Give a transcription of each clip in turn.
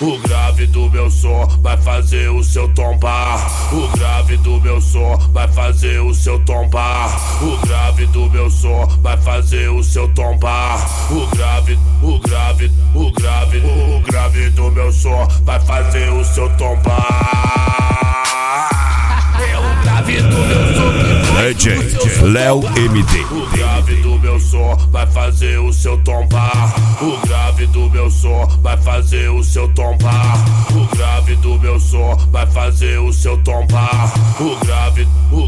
O grave do meu som vai fazer o seu tombar. O grave do meu som vai fazer o seu tombar. O grave do meu som vai fazer o seu tombar. O grave do meu som vai fazer o seu tombar. É o grave do meu som que faz DJ o seu Léo tombar. MD. O grave do meu som vai fazer o seu tombar. O grave do meu som vai fazer o seu tombar. O grave do meu som vai fazer o seu tombar. O grave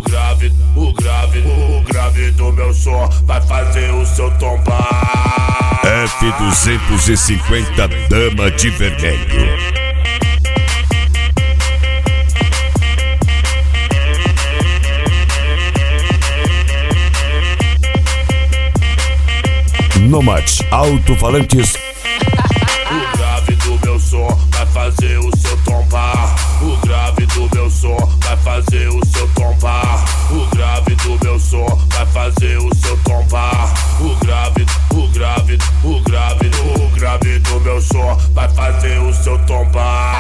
do meu som vai fazer o seu tombar. F250 Dama de Vermelho. Nomad Alto-Falantes. O grave do meu som vai fazer o seu tombar. O grave do meu som vai fazer o seu tombar. O grave do meu som vai fazer o seu tombar. O grave do meu som vai fazer o seu tombar.